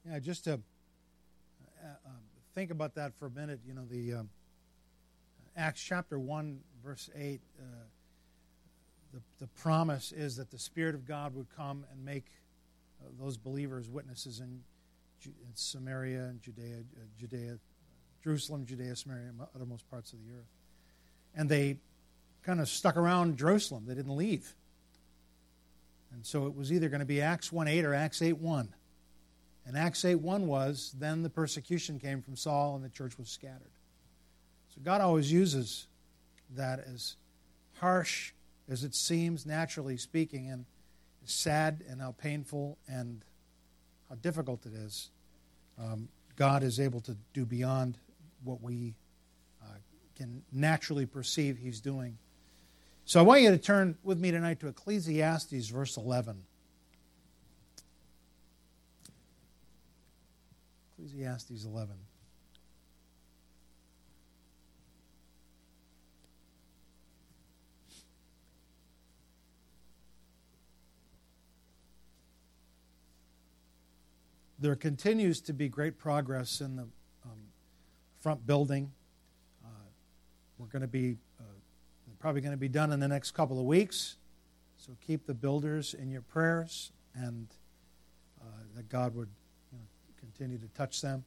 Yeah, just to think about that for a minute, the Acts chapter 1, verse 8, the promise is that the Spirit of God would come and make those believers witnesses in Samaria and Judea, Jerusalem, Judea, Samaria, and uttermost parts of the earth. And they kind of stuck around Jerusalem. They didn't leave. And so it was either going to be Acts 1:8 or Acts 8:1. And Acts 8:1 was, then the persecution came from Saul and the church was scattered. So God always uses that, as harsh as it seems, naturally speaking, and as sad and how painful and how difficult it is. God is able to do beyond what we can naturally perceive He's doing. So I want you to turn with me tonight to Ecclesiastes, verse 11. Ecclesiastes 11. There continues to be great progress in the front building. We're going to be probably going to be done in the next couple of weeks. So keep the builders in your prayers, and that God would continue to touch them.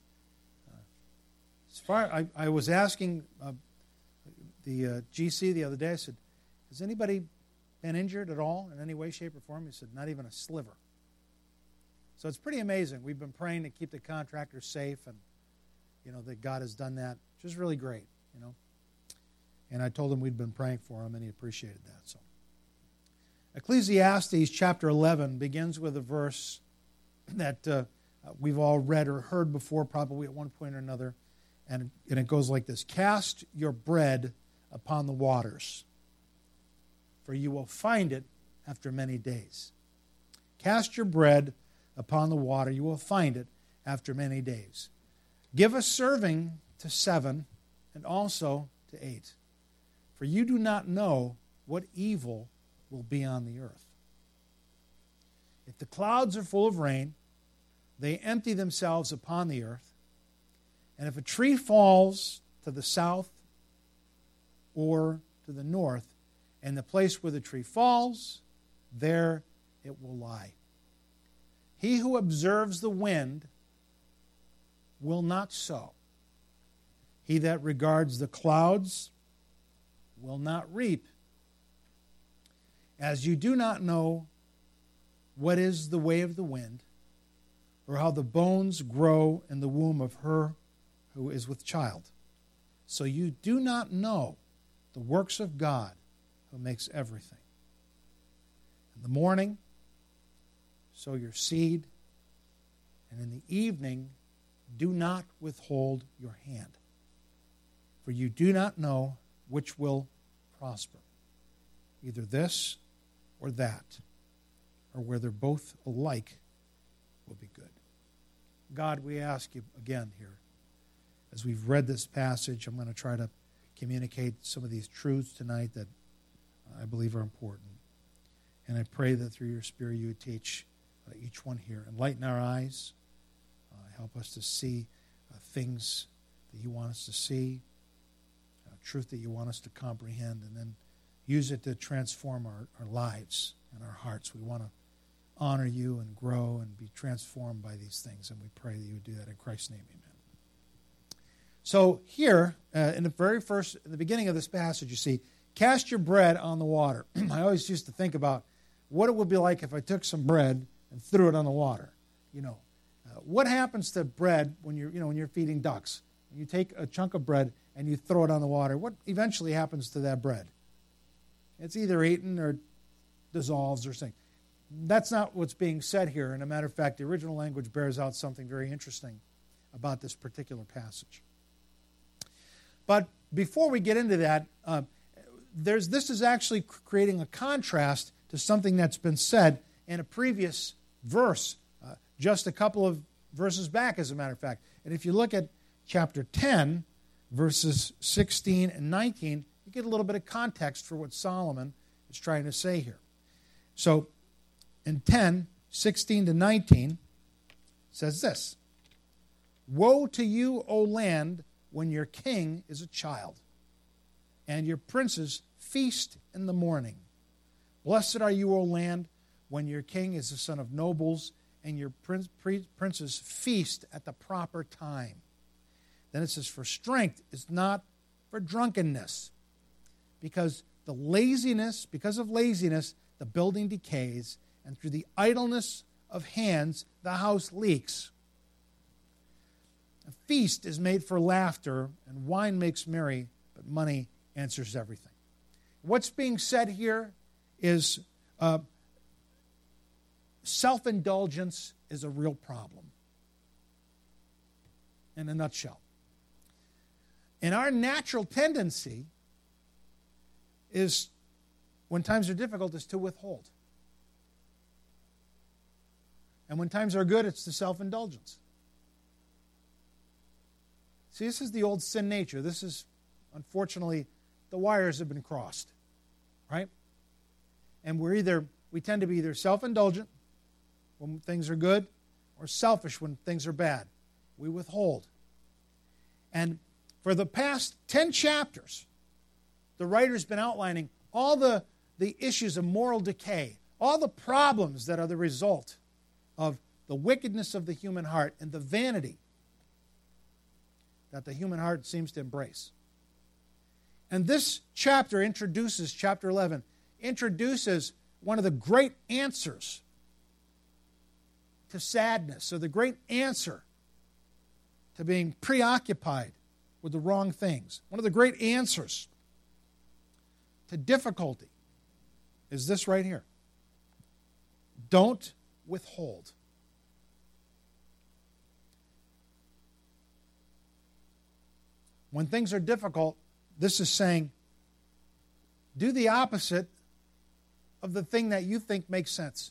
I was asking the GC the other day, I said, has anybody been injured at all in any way, shape, or form? He said, not even a sliver. So it's pretty amazing. We've been praying to keep the contractors safe, and that God has done that, which is really great. And I told him we'd been praying for him, and he appreciated that. So, Ecclesiastes chapter 11 begins with a verse that we've all read or heard before, probably at one point or another, and it goes like this: "Cast your bread upon the waters, for you will find it after many days." Cast your bread upon the water, you will find it after many days. Give a serving to 7, and also to 8. For you do not know what evil will be on the earth. If the clouds are full of rain, they empty themselves upon the earth. And if a tree falls to the south or to the north, and the place where the tree falls, there it will lie. He who observes the wind will not sow. He that regards the clouds will not reap. As you do not know what is the way of the wind, or how the bones grow in the womb of her who is with child, so you do not know the works of God who makes everything. In the morning, sow your seed, and in the evening, do not withhold your hand, for you do not know which will prosper, either this or that, or whether both alike will be good. God, we ask you again here, as we've read this passage, I'm going to try to communicate some of these truths tonight that I believe are important. And I pray that through your Spirit you would teach each one here. Enlighten our eyes. Help us to see things that you want us to see, truth that you want us to comprehend, and then use it to transform our lives and our hearts. We want to honor you and grow and be transformed by these things, and we pray that you would do that in Christ's name. Amen. So here, in the beginning of this passage, you see, cast your bread on the water. I always used to think about what it would be like if I took some bread and threw it on the water. What happens to bread when you're feeding ducks? You take a chunk of bread and you throw it on the water. What eventually happens to that bread? It's either eaten or dissolves or something. That's not what's being said here. And a matter of fact, the original language bears out something very interesting about this particular passage. But before we get into that, this is actually creating a contrast to something that's been said in a previous verse, just a couple of verses back, as a matter of fact. And if you look at chapter 10, verses 16 and 19, you get a little bit of context for what Solomon is trying to say here. So in 10, 16 to 19, it says this: Woe to you, O land, when your king is a child, and your princes feast in the morning. Blessed are you, O land, when your king is the son of nobles, and your princes feast at the proper time. Then it says, for strength is not for drunkenness, because of laziness, the building decays, and through the idleness of hands, the house leaks. A feast is made for laughter, and wine makes merry, but money answers everything. What's being said here is self-indulgence is a real problem. In a nutshell. And our natural tendency is, when times are difficult, is to withhold. And when times are good, it's the self-indulgence. See, this is the old sin nature. This is, unfortunately, the wires have been crossed. Right? And we tend to be either self-indulgent when things are good, or selfish when things are bad. We withhold. And for the past 10 chapters, the writer's been outlining all the issues of moral decay, all the problems that are the result of the wickedness of the human heart and the vanity that the human heart seems to embrace. And this chapter chapter 11, introduces one of the great answers to sadness, or the great answer to being preoccupied with the wrong things. One of the great answers to difficulty is this right here. Don't withhold. When things are difficult, this is saying, do the opposite of the thing that you think makes sense.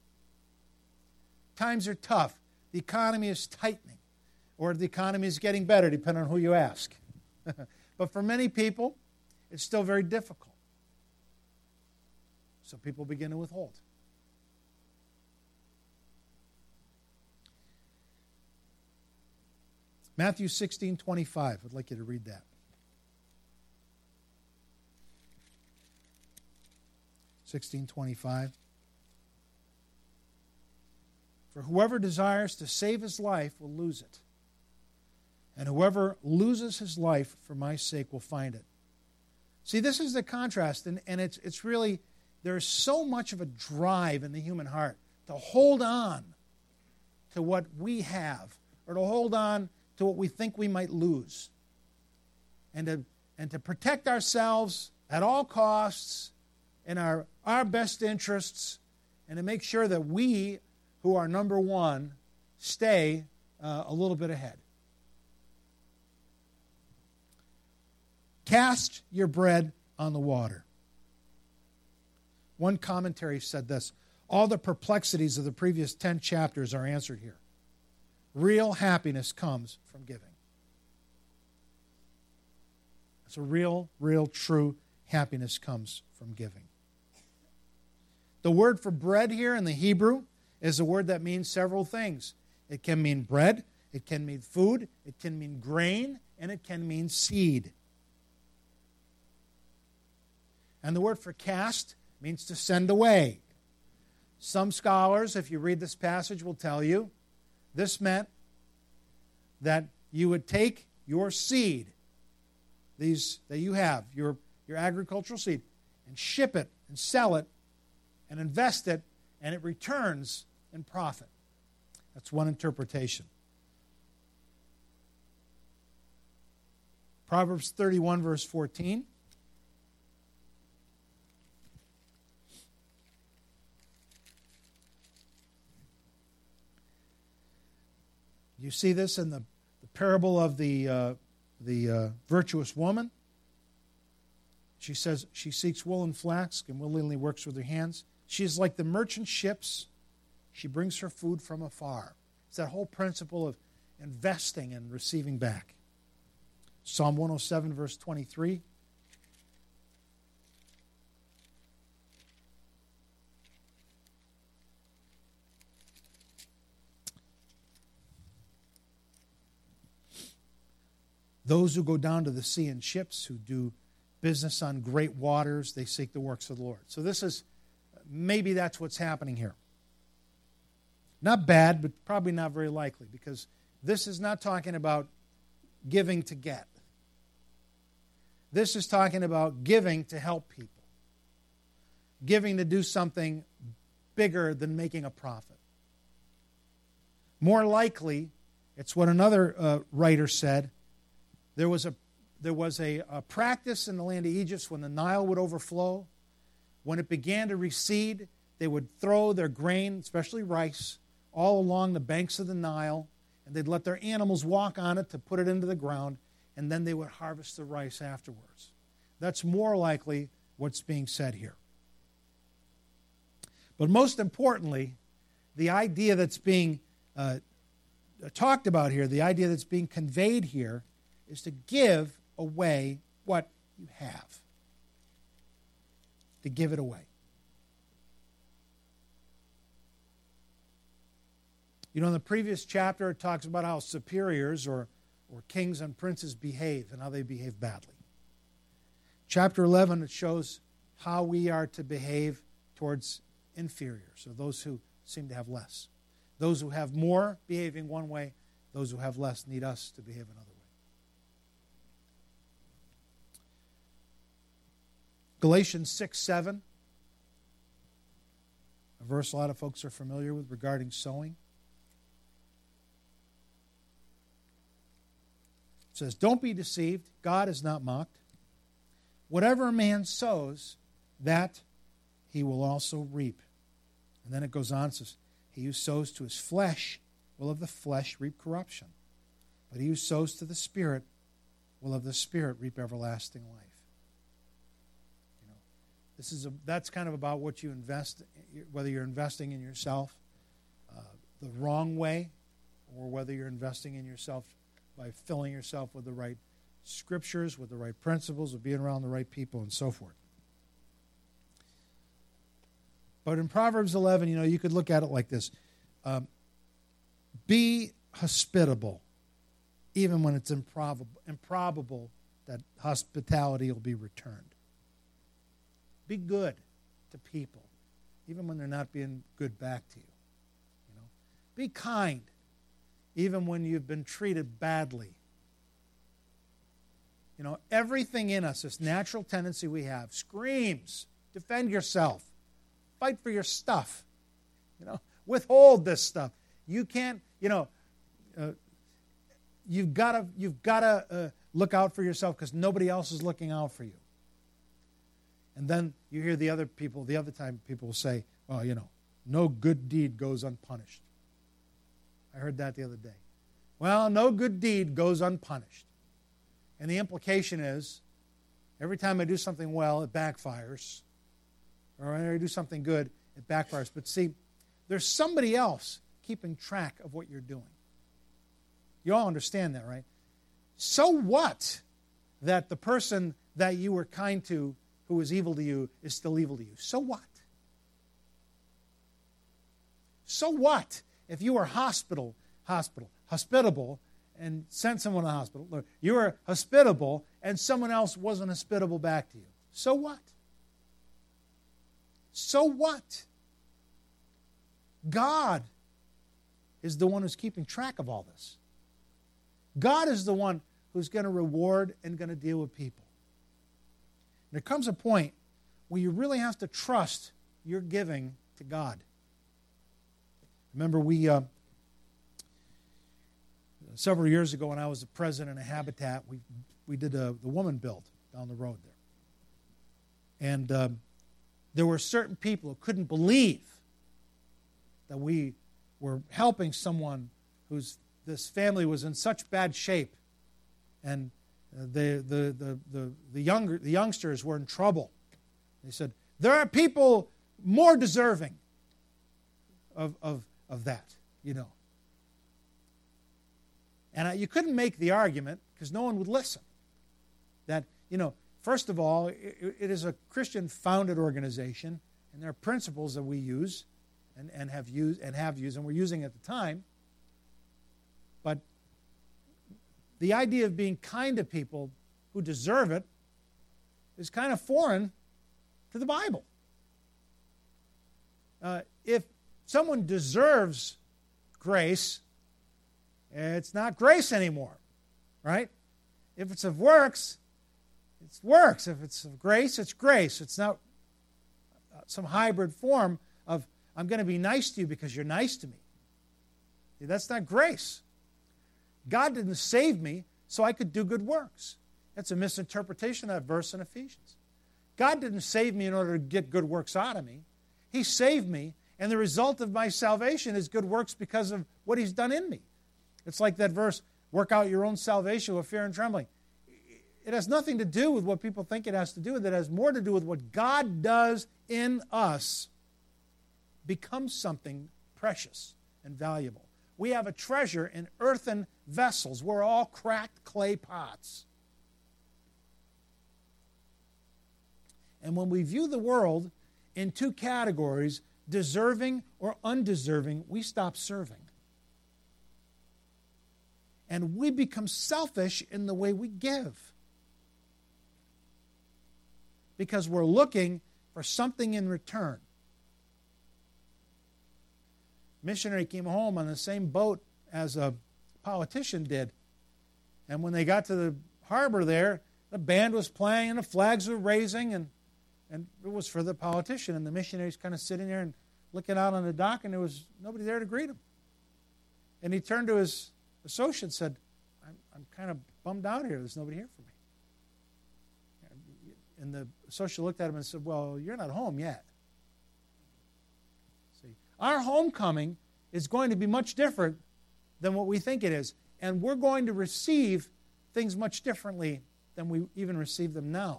Times are tough. The economy is tightening, or the economy is getting better, depending on who you ask. But for many people, it's still very difficult. So people begin to withhold. Matthew 16:25. I'd like you to read that. 16:25. For whoever desires to save his life will lose it. And whoever loses his life for my sake will find it. See, this is the contrast, and it's really, there's so much of a drive in the human heart to hold on to what we have, or to hold on to what we think we might lose. And to protect ourselves at all costs, in our best interests, and to make sure that we, who are number one, stay a little bit ahead. Cast your bread on the water. One commentary said this: all the perplexities of the previous 10 chapters are answered here. Real happiness comes from giving. So real, true happiness comes from giving. The word for bread here in the Hebrew is a word that means several things. It can mean bread, it can mean food, it can mean grain, and it can mean seed. And the word for cast means to send away. Some scholars, if you read this passage, will tell you this meant that you would take your seed, these that you have, your agricultural seed, and ship it and sell it and invest it, and it returns in profit. That's one interpretation. Proverbs 31, verse 14. You see this in the parable of the virtuous woman. She says she seeks wool and flax and willingly works with her hands. She is like the merchant ships. She brings her food from afar. It's that whole principle of investing and receiving back. Psalm 107, verse 23. Those who go down to the sea in ships, who do business on great waters, they seek the works of the Lord. So maybe that's what's happening here. Not bad, but probably not very likely, because this is not talking about giving to get. This is talking about giving to help people. Giving to do something bigger than making a profit. More likely, it's what another writer said. There was a practice in the land of Egypt when the Nile would overflow. When it began to recede, they would throw their grain, especially rice, all along the banks of the Nile, and they'd let their animals walk on it to put it into the ground, and then they would harvest the rice afterwards. That's more likely what's being said here. But most importantly, the idea that's being talked about here, the idea that's being conveyed here, is to give away what you have. To give it away. You know, in the previous chapter, it talks about how superiors or kings and princes behave and how they behave badly. Chapter 11, it shows how we are to behave towards inferiors, or those who seem to have less. Those who have more behaving one way, those who have less need us to behave another way. Galatians 6:7, a verse a lot of folks are familiar with regarding sowing. It says, "Don't be deceived, God is not mocked. Whatever a man sows, that he will also reap." And then it goes on and says, "He who sows to his flesh will of the flesh reap corruption. But he who sows to the Spirit will of the Spirit reap everlasting life." You know, that's kind of about what you invest, whether you're investing in yourself the wrong way, or whether you're investing in yourself by filling yourself with the right scriptures, with the right principles, with being around the right people, and so forth. But in Proverbs 11, you know, you could look at it like this. Be hospitable, even when it's improbable that hospitality will be returned. Be good to people, even when they're not being good back to you. You know, be kind, even when you've been treated badly. You know, everything in us, this natural tendency we have, screams, defend yourself. Fight for your stuff. You know, withhold this stuff. You can't, you know, you've got to look out for yourself because nobody else is looking out for you. And then you hear the other time people will say, "Well, you know, no good deed goes unpunished." I heard that the other day. Well, no good deed goes unpunished. And the implication is, every time I do something well, it backfires. Or when I do something good, it backfires. But see, there's somebody else keeping track of what you're doing. You all understand that, right? So what that the person that you were kind to who was evil to you is still evil to you? So what? So what if you were hospitable and sent someone to the hospital? Look, you were hospitable and someone else wasn't hospitable back to you. So what? So what? God is the one who's keeping track of all this. God is the one who's going to reward and going to deal with people. There comes a point where you really have to trust your giving to God. Remember, several years ago when I was the president of Habitat, we did the woman build down the road there. And there were certain people who couldn't believe that we were helping someone this family was in such bad shape, and the youngsters were in trouble. They said, "There are people more deserving of that, you know." And you couldn't make the argument because no one would listen. That, you know, first of all, it is a Christian-founded organization, and there are principles that we use and have used, and we're using at the time. But the idea of being kind to people who deserve it is kind of foreign to the Bible. If someone deserves grace, it's not grace anymore, right? If it's of works, it's works. If it's of grace, it's grace. It's not some hybrid form of, I'm going to be nice to you because you're nice to me. See, that's not grace. God didn't save me so I could do good works. That's a misinterpretation of that verse in Ephesians. God didn't save me in order to get good works out of me. He saved me, and the result of my salvation is good works because of what He's done in me. It's like that verse, work out your own salvation with fear and trembling. It has nothing to do with what people think it has to do with. It has more to do with what God does in us becomes something precious and valuable. We have a treasure in earthen vessels. We're all cracked clay pots. And when we view the world in two categories, deserving or undeserving, we stop serving. And we become selfish in the way we give. Because we're looking for something in return. Missionary came home on the same boat as a politician did. And when they got to the harbor there, the band was playing and the flags were raising, and it was for the politician. And the missionary's kind of sitting there and looking out on the dock, and there was nobody there to greet him. And he turned to his associate and said, I'm kind of bummed out here. There's nobody here for me. And the associate looked at him and said, well, you're not home yet. See, our homecoming is going to be much different than what we think it is. And we're going to receive things much differently than we even receive them now.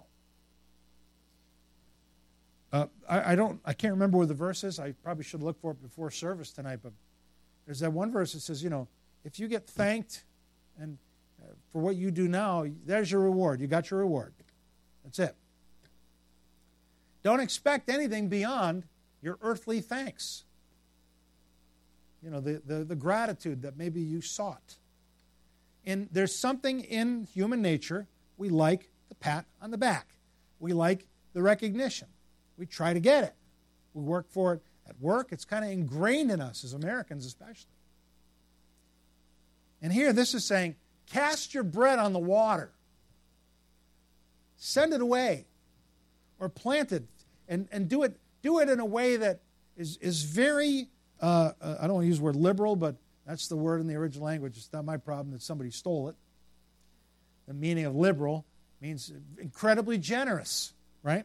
I can't remember where the verse is. I probably should look for it before service tonight. But there's that one verse that says, if you get thanked and for what you do now, there's your reward. You got your reward. That's it. Don't expect anything beyond your earthly thanks. The gratitude that maybe you sought. And there's something in human nature. We like the pat on the back. We like the recognition. We try to get it. We work for it at work. It's kind of ingrained in us as Americans especially. And here this is saying, cast your bread on the water. Send it away. Or plant it. And do it in a way that is very, I don't want to use the word liberal, but that's the word in the original language. It's not my problem that somebody stole it. The meaning of liberal means incredibly generous, right?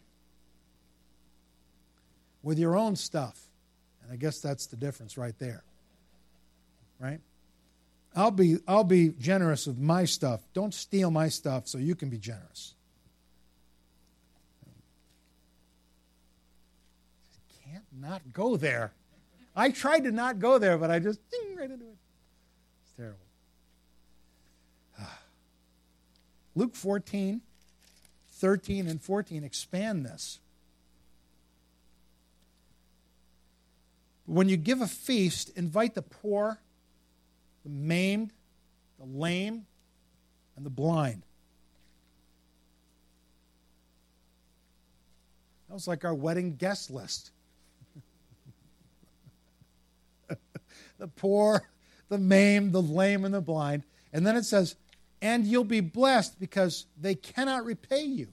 With your own stuff. And I guess that's the difference right there. Right? I'll be generous with my stuff. Don't steal my stuff so you can be generous. Can't not go there. I tried to not go there, but I just ding right into it. It's terrible. Luke 14, 13 and 14 expand this. When you give a feast, invite the poor, the maimed, the lame, and the blind. That was like our wedding guest list. The poor, the maimed, the lame, and the blind. And then it says, and you'll be blessed because they cannot repay you.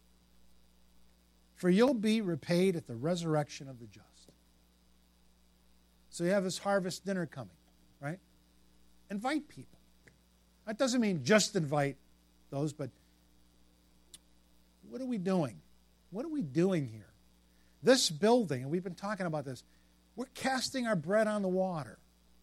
For you'll be repaid at the resurrection of the just. So you have this harvest dinner coming, right? Invite people. That doesn't mean just invite those, but what are we doing? What are we doing here? This building, and we've been talking about this, we're casting our bread on the water.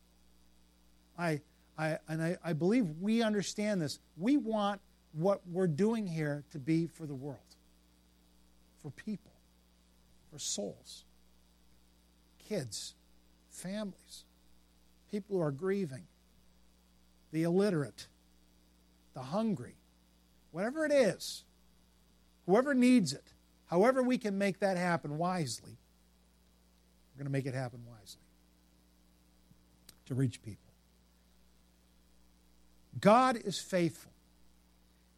I believe we understand this. We want what we're doing here to be for the world, for people, for souls, kids, families, people who are grieving, the illiterate, the hungry, whatever it is, whoever needs it, however we can make that happen wisely, we're going to make it happen wisely to reach people. God is faithful.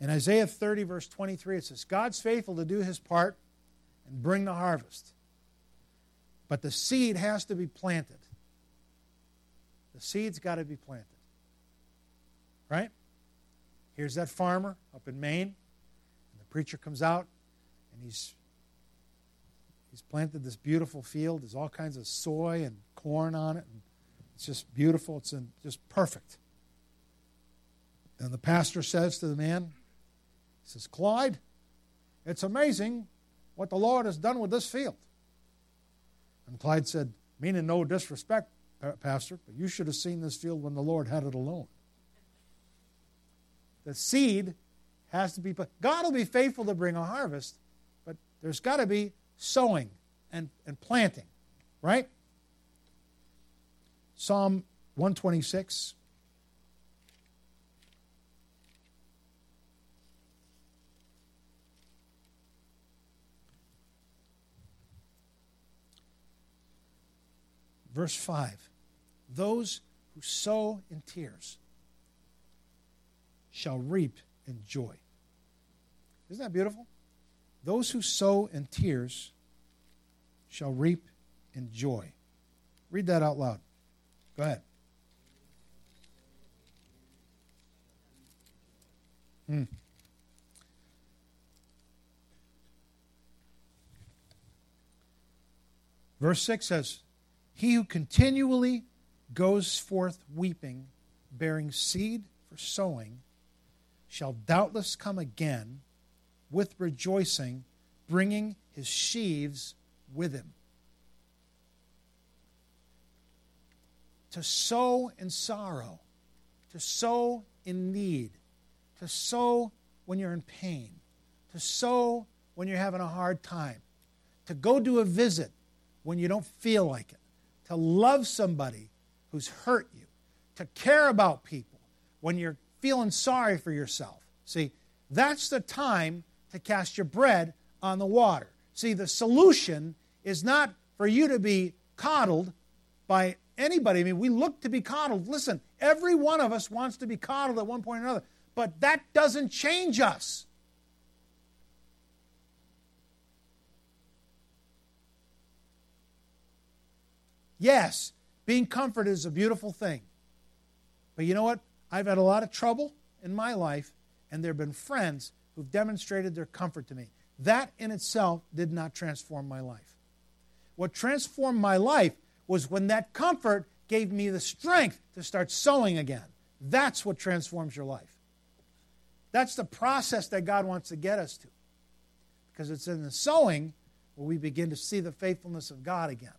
In Isaiah 30, verse 23, it says, God's faithful to do his part and bring the harvest. But the seed has to be planted. The seed's got to be planted. Right? Here's that farmer up in Maine. And the preacher comes out, and he's planted this beautiful field. There's all kinds of soy and corn on it. And it's just beautiful. It's just perfect. And the pastor says to the man, he says, Clyde, it's amazing what the Lord has done with this field. And Clyde said, meaning no disrespect, Pastor, but you should have seen this field when the Lord had it alone. The seed has to be put. God will be faithful to bring a harvest, but there's got to be sowing and planting, right? Psalm 126. Verse 5. Those who sow in tears shall reap in joy. Isn't that beautiful? Those who sow in tears shall reap in joy. Read that out loud. Go ahead. Verse 6 says, He who continually goes forth weeping, bearing seed for sowing, shall doubtless come again with rejoicing, bringing his sheaves with him. To sow in sorrow, to sow in need, to sow when you're in pain, to sow when you're having a hard time, to go do a visit when you don't feel like it, to love somebody who's hurt you, to care about people when you're feeling sorry for yourself. See, that's the time to cast your bread on the water. See, the solution is not for you to be coddled by anybody. I mean, we look to be coddled. Listen, every one of us wants to be coddled at one point or another, but that doesn't change us. Yes, being comforted is a beautiful thing. But you know what? I've had a lot of trouble in my life, and there have been friends who've demonstrated their comfort to me. That in itself did not transform my life. What transformed my life was when that comfort gave me the strength to start sowing again. That's what transforms your life. That's the process that God wants to get us to. Because it's in the sowing where we begin to see the faithfulness of God again.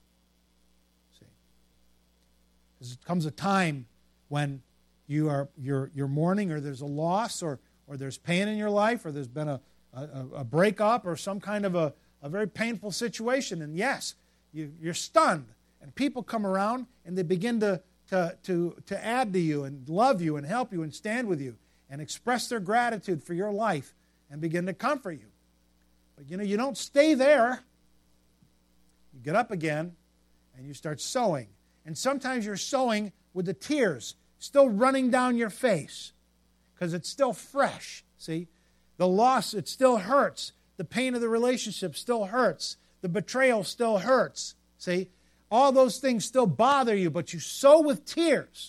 There comes a time when you're mourning, or there's a loss, or there's pain in your life, or there's been a breakup, or some kind of a very painful situation. And yes, you're stunned. And people come around and they begin to add to you and love you and help you and stand with you and express their gratitude for your life and begin to comfort you. But you don't stay there. You get up again and you start sowing. And sometimes you're sowing with the tears still running down your face because it's still fresh. See? The loss, it still hurts. The pain of the relationship still hurts. The betrayal still hurts. See? All those things still bother you, but you sow with tears.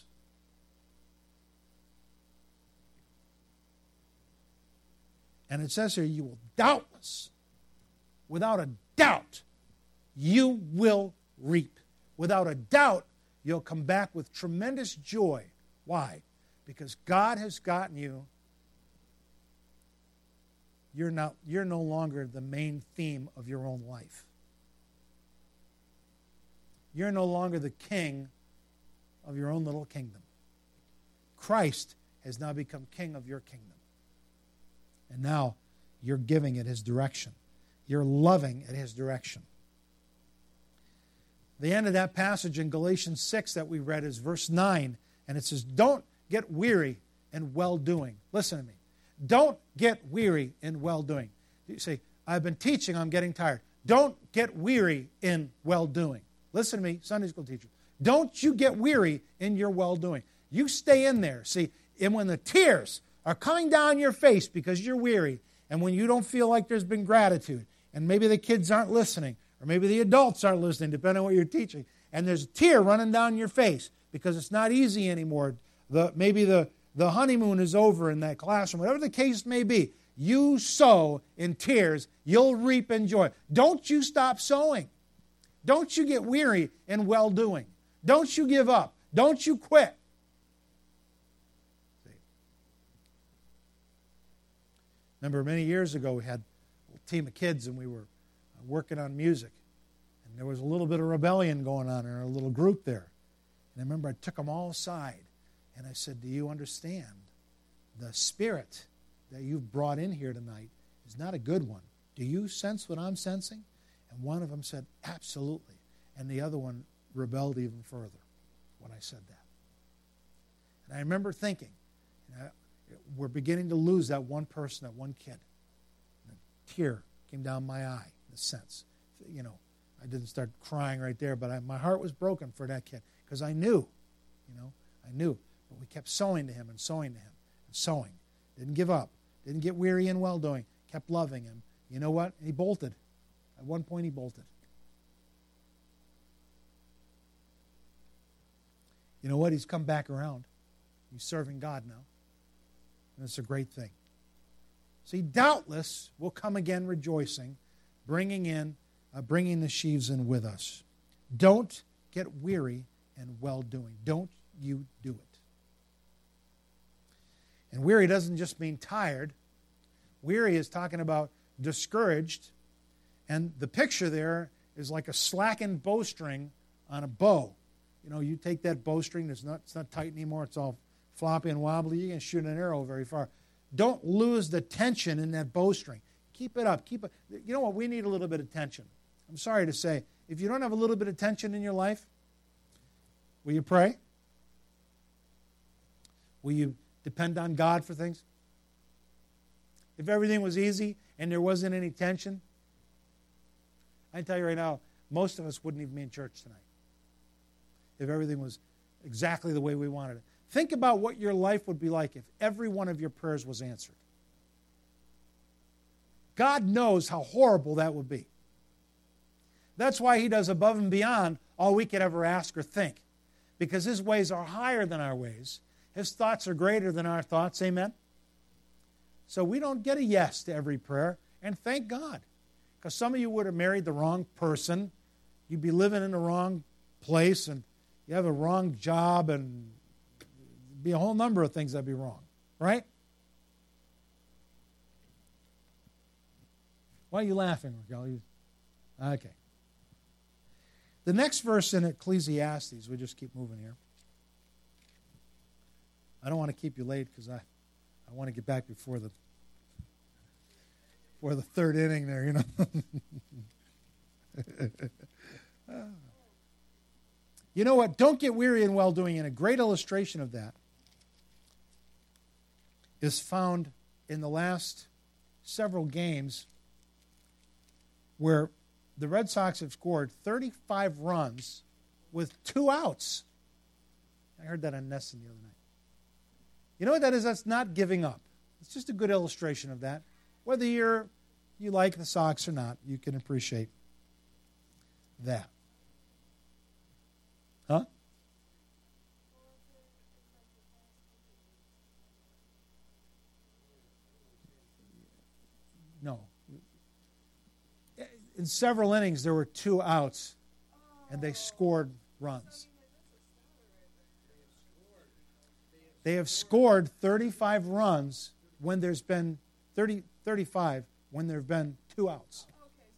And it says here, you will doubtless, without a doubt, you will reap. Without a doubt, you'll come back with tremendous joy. Why? Because God has gotten you. You're no longer the main theme of your own life. You're no longer the king of your own little kingdom. Christ has now become king of your kingdom. And now you're giving it his direction. You're loving at his direction. The end of that passage in Galatians 6 that we read is verse 9, and it says, don't get weary in well-doing. Listen to me. Don't get weary in well-doing. You say, I've been teaching, I'm getting tired. Don't get weary in well-doing. Listen to me, Sunday school teacher. Don't you get weary in your well-doing. You stay in there. See, and when the tears are coming down your face because you're weary, and when you don't feel like there's been gratitude, and maybe the kids aren't listening, or maybe the adults aren't listening, depending on what you're teaching, and there's a tear running down your face because it's not easy anymore. Maybe the honeymoon is over in that classroom, whatever the case may be. You sow in tears, you'll reap in joy. Don't you stop sowing. Don't you get weary in well-doing. Don't you give up. Don't you quit. Remember many years ago we had a team of kids and we were working on music. And there was a little bit of rebellion going on in our little group there. And I remember I took them all aside and I said, do you understand the spirit that you've brought in here tonight is not a good one? Do you sense what I'm sensing? And one of them said, absolutely. And the other one rebelled even further when I said that. And I remember thinking, we're beginning to lose that one person, that one kid. And a tear came down my eye, in a sense. I didn't start crying right there, but my heart was broken for that kid because I knew. But we kept sowing to him and sowing to him and sowing. Didn't give up. Didn't get weary in well-doing. Kept loving him. You know what? He bolted. At one point he bolted. You know what? He's come back around. He's serving God now. And it's a great thing. See, doubtless we'll come again rejoicing, bringing the sheaves in with us. Don't get weary in well-doing. Don't you do it. And weary doesn't just mean tired. Weary is talking about discouraged. And the picture there is like a slackened bowstring on a bow. You take that bowstring, it's not tight anymore, it's all floppy and wobbly, you can shoot an arrow very far. Don't lose the tension in that bowstring. Keep it up. You know what? We need a little bit of tension. I'm sorry to say, if you don't have a little bit of tension in your life, will you pray? Will you depend on God for things? If everything was easy and there wasn't any tension, I tell you right now, most of us wouldn't even be in church tonight. If everything was exactly the way we wanted it. Think about what your life would be like if every one of your prayers was answered. God knows how horrible that would be. That's why He does above and beyond all we could ever ask or think. Because His ways are higher than our ways. His thoughts are greater than our thoughts. Amen? So we don't get a yes to every prayer. And thank God. Because some of you would have married the wrong person. You'd be living in the wrong place. And you have a wrong job. And there'd be a whole number of things that'd be wrong. Right? Why are you laughing, Raquel? Okay. The next verse in Ecclesiastes, we just keep moving here. I don't want to keep you late because I want to get back before the third inning there, You know what? Don't get weary in well-doing. And a great illustration of that is found in the last several games where the Red Sox have scored 35 runs with 2 outs. I heard that on Nesson the other night. You know what that is? That's not giving up. It's just a good illustration of that. Whether you like the Sox or not, you can appreciate that. Huh? No. In several innings, there were 2 outs, and they scored runs. They have scored 35 runs when there's been 35 when there have been 2 outs.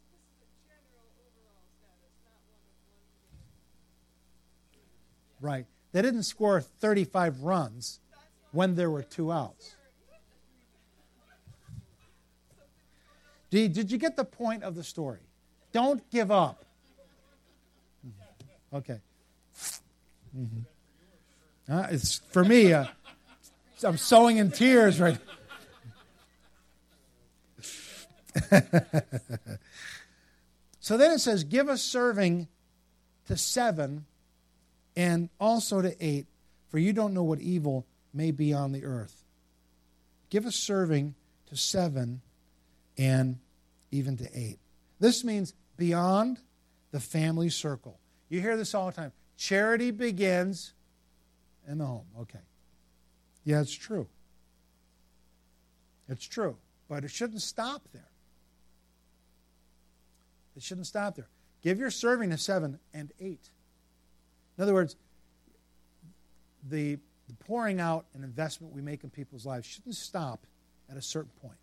Right. They didn't score 35 runs when there were 2 outs. Did you get the point of the story? Don't give up. Okay. Mm-hmm. It's for me. I'm sowing in tears right. So then it says, "Give us serving to 7, and also to 8, for you don't know what evil may be on the earth." give a serving to 7 and even to 8. This means beyond the family circle. You hear this all the time. Charity begins in the home. Okay. Yeah, it's true. It's true. But it shouldn't stop there. It shouldn't stop there. Give your serving to 7 and 8. In other words, the pouring out and investment we make in people's lives shouldn't stop at a certain point.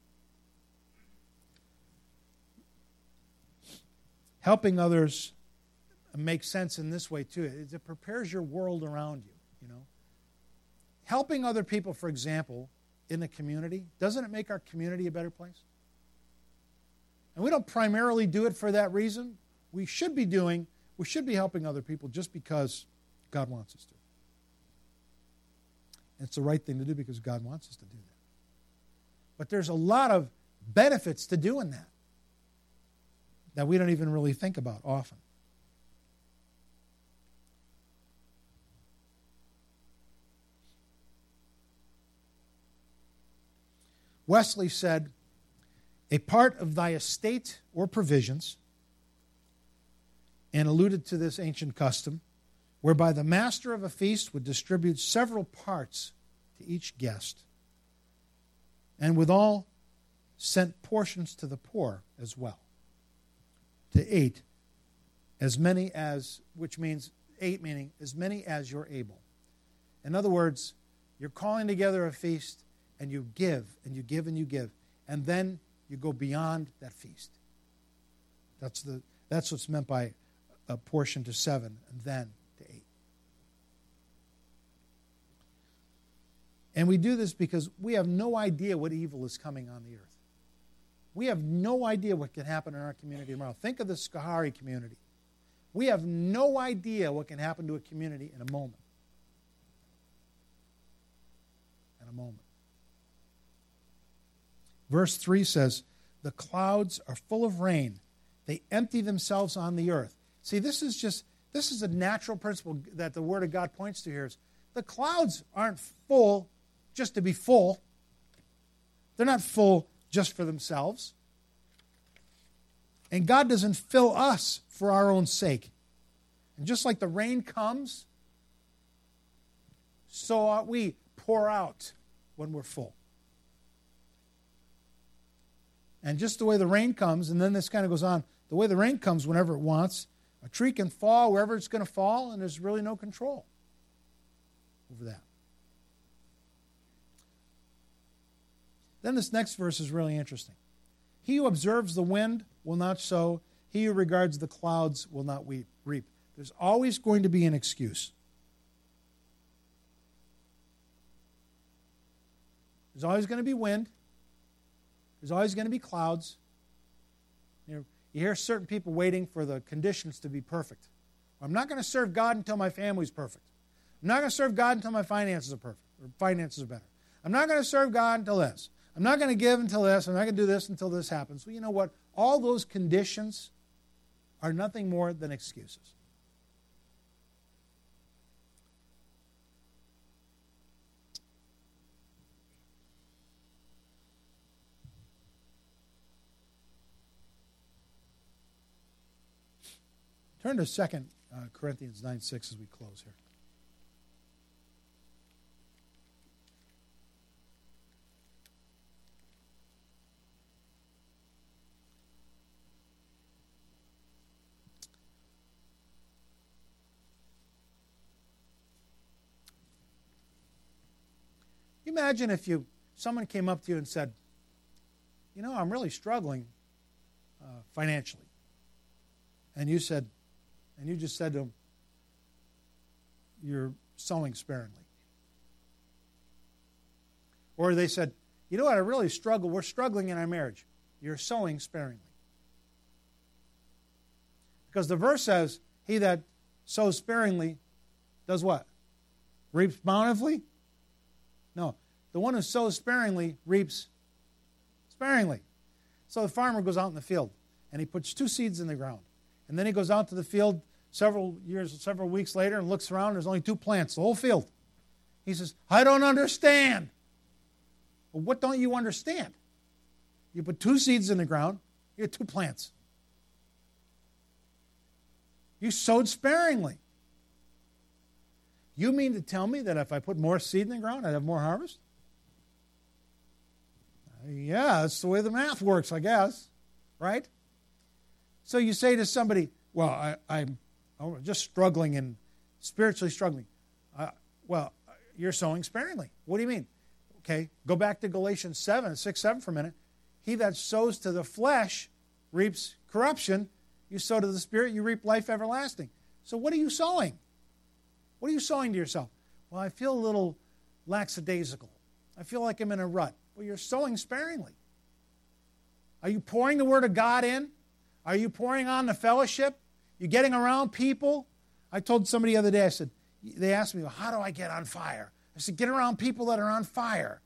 Helping others makes sense in this way too. It prepares your world around you, Helping other people, for example, in the community, doesn't it make our community a better place? And we don't primarily do it for that reason. We should be helping other people just because God wants us to. It's the right thing to do because God wants us to do that. But there's a lot of benefits to doing that we don't even really think about often. Wesley said, a part of thy estate or provisions, and alluded to this ancient custom, whereby the master of a feast would distribute several parts to each guest, and withal sent portions to the poor as well. To 8, as many as, which means 8 meaning as many as you're able. In other words, you're calling together a feast, and you give, and you give, and you give, and then you go beyond that feast. That's what's meant by a portion to 7 and then to 8. And we do this because we have no idea what evil is coming on the earth. We have no idea what can happen in our community tomorrow. Think of the Schoharie community. We have no idea what can happen to a community in a moment. In a moment. Verse 3 says, the clouds are full of rain. They empty themselves on the earth. See, this is a natural principle that the Word of God points to here. Is the clouds aren't full just to be full. They're not full just for themselves. And God doesn't fill us for our own sake. And just like the rain comes, so ought we pour out when we're full. And just the way the rain comes, and then this kind of goes on, the way the rain comes whenever it wants, a tree can fall wherever it's going to fall, and there's really no control over that. Then this next verse is really interesting. He who observes the wind will not sow. He who regards the clouds will not reap. There's always going to be an excuse. There's always going to be wind. There's always going to be clouds. You hear certain people waiting for the conditions to be perfect. I'm not going to serve God until my family's perfect. I'm not going to serve God until my finances are perfect, or finances are better. I'm not going to serve God until this. I'm not going to give until this. I'm not going to do this until this happens. Well, you know what? All those conditions are nothing more than excuses. Turn to 2 Corinthians 9:6 as we close here. Imagine if someone came up to you and said, I'm really struggling financially. And you just said to them, you're sowing sparingly. Or they said, you know what, I really struggle. We're struggling in our marriage. You're sowing sparingly. Because the verse says, he that sows sparingly does what? Reaps bountifully? No. The one who sows sparingly reaps sparingly. So the farmer goes out in the field and he puts 2 seeds in the ground. And then he goes out to the field several weeks later and looks around. There's only 2 plants, the whole field. He says, I don't understand. Well, what don't you understand? You put 2 seeds in the ground, you get 2 plants. You sowed sparingly. You mean to tell me that if I put more seed in the ground, I'd have more harvest? Yeah, that's the way the math works, I guess. Right? So you say to somebody, well, I'm just struggling and spiritually struggling. Well, you're sowing sparingly. What do you mean? Okay, go back to Galatians 6:7 for a minute. He that sows to the flesh reaps corruption. You sow to the Spirit, you reap life everlasting. So what are you sowing? What are you sowing to yourself? Well, I feel a little lackadaisical. I feel like I'm in a rut. Well, you're sowing sparingly. Are you pouring the Word of God in? Are you pouring on the fellowship? You getting around people? I told somebody the other day, I said, they asked me, well, how do I get on fire? I said, get around people that are on fire.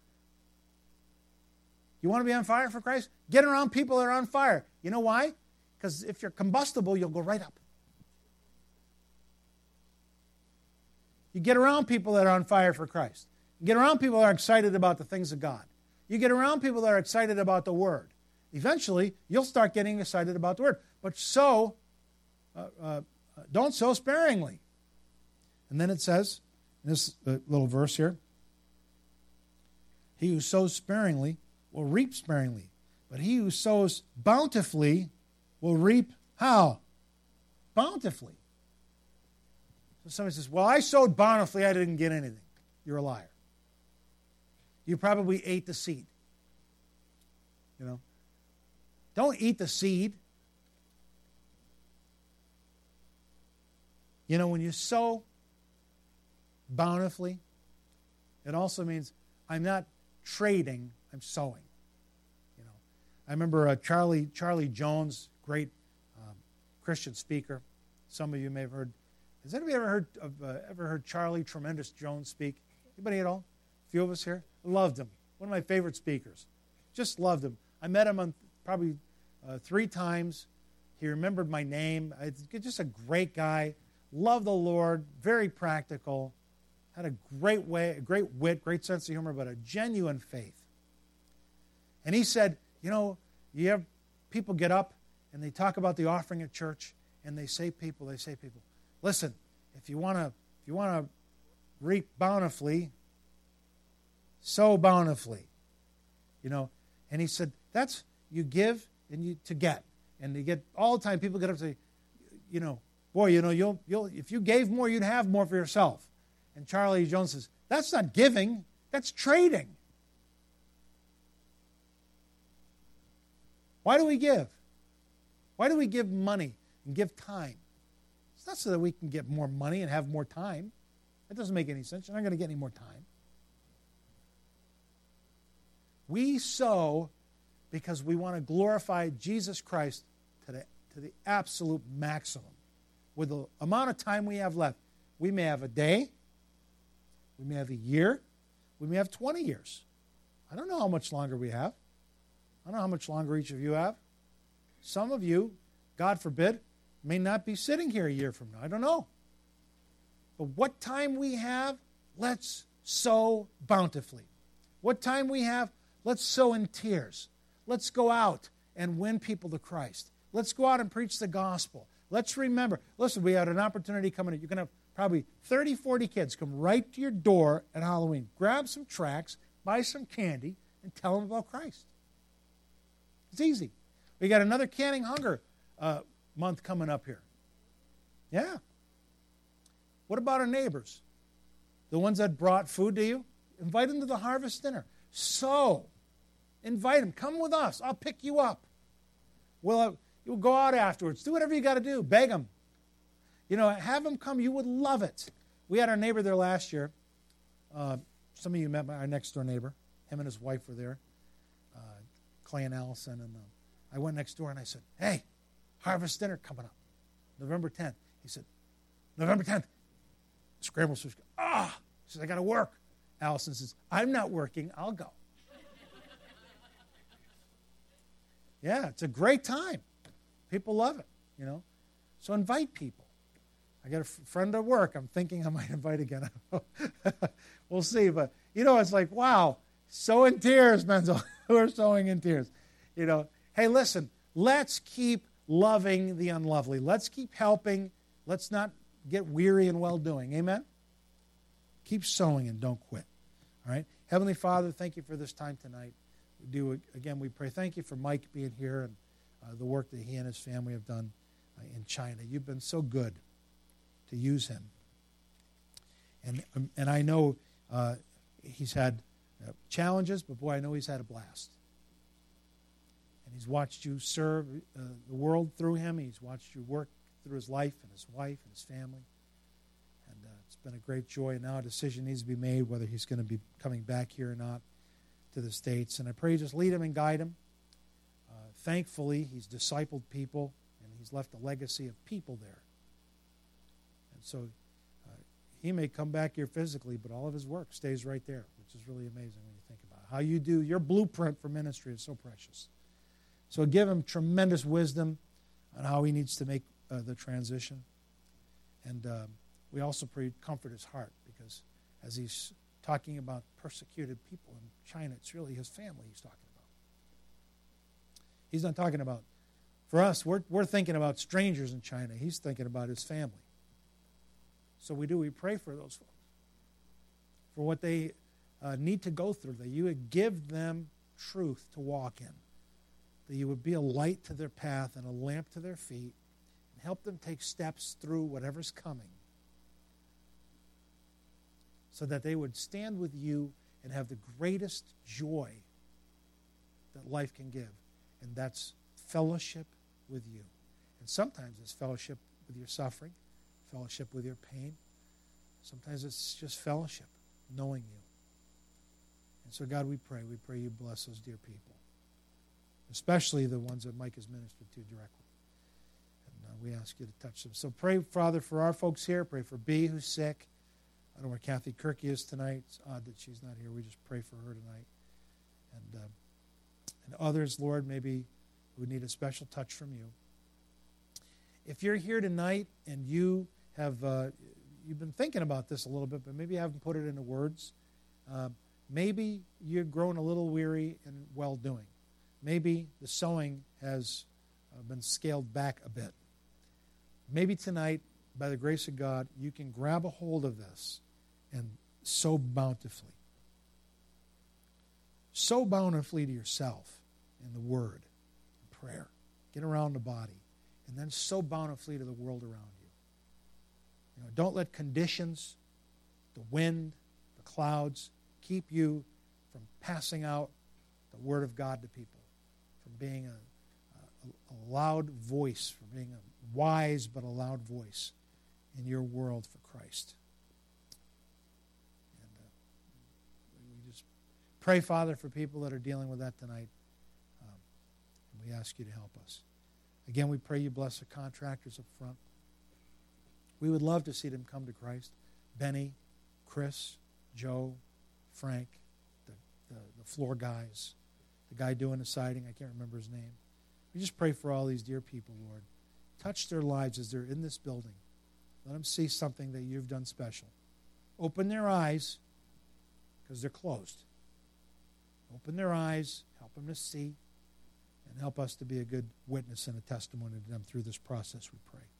You want to be on fire for Christ? Get around people that are on fire. You know why? Because if you're combustible, you'll go right up. You get around people that are on fire for Christ. You get around people that are excited about the things of God. You get around people that are excited about the Word. Eventually, you'll start getting excited about the Word. But don't sow sparingly. And then it says, in this little verse here, he who sows sparingly will reap sparingly. But he who sows bountifully will reap how? Bountifully. So somebody says, well, I sowed bountifully, I didn't get anything. You're a liar. You probably ate the seed. You know? Don't eat the seed. You know, when you sow bountifully, it also means I'm not trading, I'm sowing. You know, I remember Charlie Jones, great Christian speaker. Some of you may have heard. Has anybody ever heard Charlie Tremendous Jones speak? Anybody at all? A few of us here. Loved him. One of my favorite speakers. Just loved him. I met him probably 3 times. He remembered my name. Just a great guy. Loved the Lord. Very practical. Had a great wit, great sense of humor, but a genuine faith. And he said, you know, you have people get up and they talk about the offering at church, and they say people, listen, if you want to reap bountifully, sow bountifully. You know, and he said that's you give and you to get, and you get all the time. People get up and say, you know, boy, you know, you'll if you gave more, you'd have more for yourself. And Charlie Jones says, that's not giving, that's trading. Why do we give? Why do we give money and give time? It's not so that we can get more money and have more time. That doesn't make any sense. You're not going to get any more time. We sow because we want to glorify Jesus Christ to the absolute maximum. With the amount of time we have left, we may have a day, we may have a year, we may have 20 years. I don't know how much longer we have. I don't know how much longer each of you have. Some of you, God forbid, may not be sitting here a year from now. I don't know. But what time we have, let's sow bountifully. What time we have, let's sow in tears. Let's go out and win people to Christ. Let's go out and preach the gospel. Let's remember. Listen, we had an opportunity coming in. You're going to have probably 30, 40 kids come right to your door at Halloween. Grab some tracts, buy some candy, and tell them about Christ. It's easy. We got another Canning Hunger month coming up here. Yeah. What about our neighbors? The ones that brought food to you? Invite them to the harvest dinner. So, invite them. Come with us. I'll pick you up. We'll go out afterwards. Do whatever you got to do. Beg them. You know, have them come. You would love it. We had our neighbor there last year. Some of you met our next door neighbor. Him and his wife were there. Clay and Allison. And I went next door and I said, hey, harvest dinner coming up. November 10th. He said, November 10th. Scramble switch. He says, I got to work. Allison says, I'm not working. I'll go. Yeah, it's a great time. People love it, you know. So invite people. I got a friend at work I'm thinking I might invite again. We'll see. But, you know, it's like, wow, Sow in tears, Menzel. We're sowing in tears. Hey, listen, let's keep loving the unlovely. Let's keep helping. Let's not get weary in well-doing. Amen? Keep sowing and don't quit. All right? Heavenly Father, thank you for this time tonight. We pray. Thank you for Mike being here and the work that he and his family have done in China. You've been so good to use him. And I know he's had challenges, but boy, I know he's had a blast. And he's watched you serve the world through him. He's watched you work through his life and his wife and his family. And it's been a great joy. And now a decision needs to be made whether he's going to be coming back here or not to the States. And I pray you just lead him and guide him. Thankfully, he's discipled people, and he's left a legacy of people there. And so he may come back here physically, but all of his work stays right there, which is really amazing when you think about it. How you do your blueprint for ministry is so precious. So give him tremendous wisdom on how he needs to make the transition. And we also pray you comfort his heart, because as he's talking about persecuted people in China, it's really his family he's talking about. He's not talking about, for us, we're thinking about strangers in China. He's thinking about his family. So we pray for those folks, for what they need to go through, that you would give them truth to walk in, that you would be a light to their path and a lamp to their feet, and help them take steps through whatever's coming, so that they would stand with you and have the greatest joy that life can give, and that's fellowship with you. And sometimes it's fellowship with your suffering, fellowship with your pain. Sometimes it's just fellowship, knowing you. And so, God, we pray you bless those dear people, especially the ones that Mike has ministered to directly. And we ask you to touch them. So pray, Father, for our folks here. Pray for B, who's sick. I don't know where Kathy Kirky is tonight. It's odd that she's not here. We just pray for her tonight. And others, Lord, maybe who need a special touch from you. If you're here tonight and you have you've been thinking about this a little bit, but maybe you haven't put it into words, maybe you've grown a little weary in well-doing. Maybe the sowing has been scaled back a bit. Maybe tonight, by the grace of God, you can grab a hold of this and sow bountifully. Sow bountifully to yourself in the Word, in prayer. Get around the body. And then sow bountifully to the world around you. Don't let conditions, the wind, the clouds, keep you from passing out the Word of God to people, from being a loud voice, from being a wise but a loud voice in your world for Christ. And we just pray, Father, for people that are dealing with that tonight. And we ask you to help us. Again, we pray you bless the contractors up front. We would love to see them come to Christ. Benny, Chris, Joe, Frank, the floor guys, the guy doing the siding, I can't remember his name. We just pray for all these dear people, Lord. Touch their lives as they're in this building. Let them see something that you've done special. Open their eyes, because they're closed. Open their eyes, help them to see, and help us to be a good witness and a testimony to them through this process, we pray.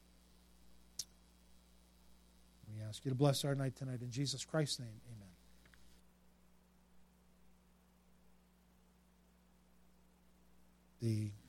We ask you to bless our night tonight. In Jesus Christ's name, amen. The